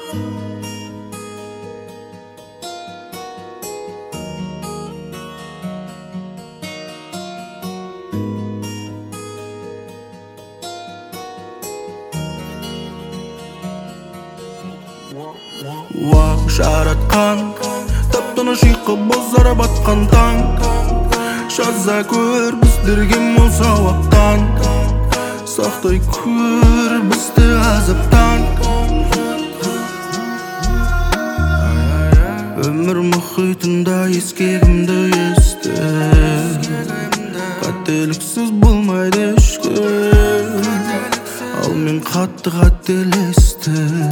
жаратқан таптыныш ұйқы бозара батқан таң жаза көр біздерге мұза уақыттан сақтай көр бізді азаптан өмір мұхитында ескегімді есті қателіксіз болмайды ешкім ал мен қатты қателестім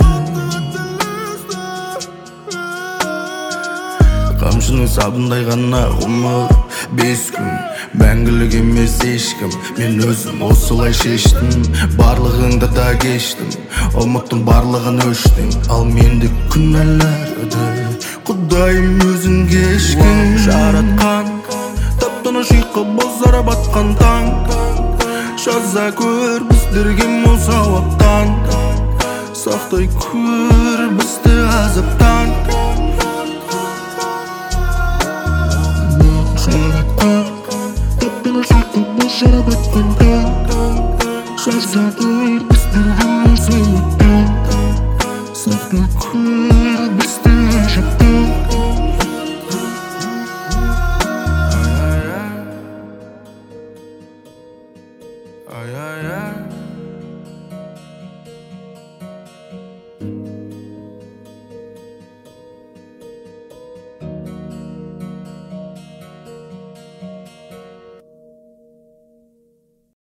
қамшының сабындай ғана ғұмыр 5 күн мәңгілік емес ешкім мен өзім осылай шештім барлығыңды да кештім ұмыттым барлығын өштің ал менде күнәларды құдайым өзің кешкін жаратқан таптыныш ұйқы бозара батқан таң жаза көр біздерге мұза уақыттан сақтай көр бізді азаптан Бозара батқан таң жаза көр біздерге мұза уақыттан сақтай көр